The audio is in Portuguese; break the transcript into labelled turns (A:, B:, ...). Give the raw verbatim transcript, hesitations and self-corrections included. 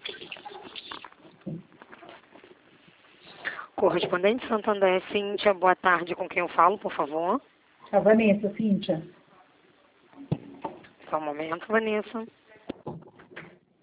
A: Correspondente Santander, Cíntia, boa tarde. Com quem eu falo, por favor?
B: A Vanessa, Cíntia.
A: Só um momento, Vanessa.